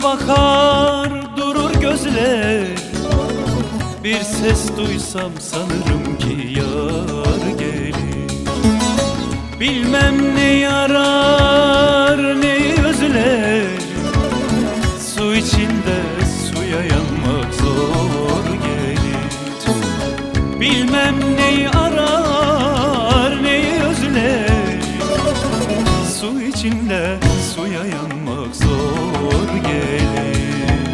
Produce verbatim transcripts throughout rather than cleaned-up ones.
bakar durur gözler, bir ses duysam sanırım ki yar gelir. Bilmem ne yarar neyi özler, su içinde suya yanmak zor gelir. Bilmem neyi arar neyi özler, su içinde suya yanmak zor gelir.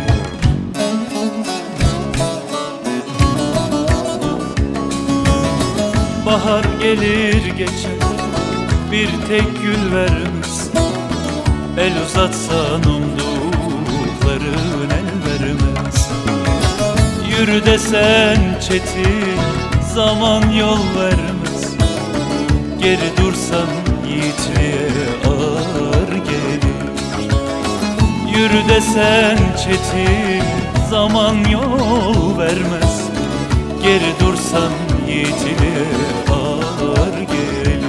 Bahar gelir geçer, bir tek gül vermez, el uzatsan umdukların el vermez. Yürü desen çetin, zaman yol vermez, geri dursan yiğitliğe ağır gelir. Yürü desen çetin, zaman yol vermez, geri dursan yiğitliğe ağır gelir.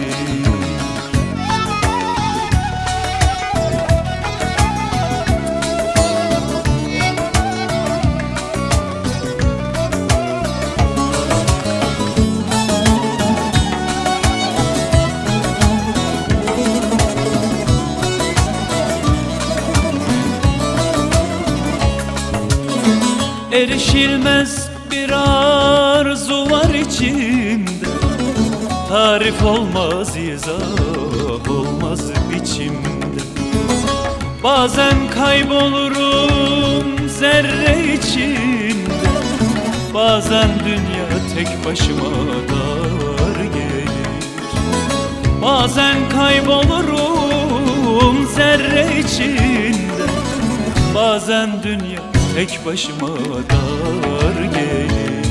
Erişilmez bir arzu var içimde, tarif olmaz, izah olmaz biçimde. Bazen kaybolurum zerre içinde, bazen dünya tek başıma dar gelir. Bazen kaybolurum zerre içinde, bazen dünya tek başıma dar gelir.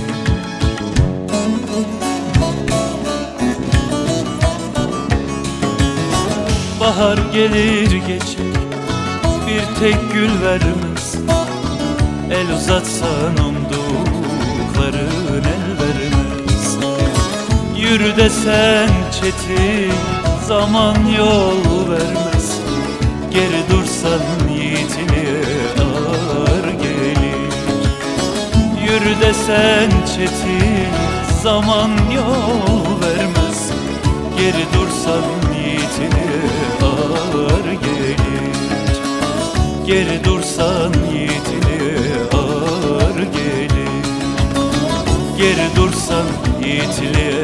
Bahar gelir geçer, bir tek gül vermez, el uzatsan umdukların el vermez. Yürü desen çetin, zaman yol vermez, geri dursan yiğitliğe ağır gelir. Yürü desen çetin, zaman yol vermez, geri dursan yiğitliğe ağır gelir. Geri dursan yiğitliğe ağır gelir. Geri dursan yiğitliğe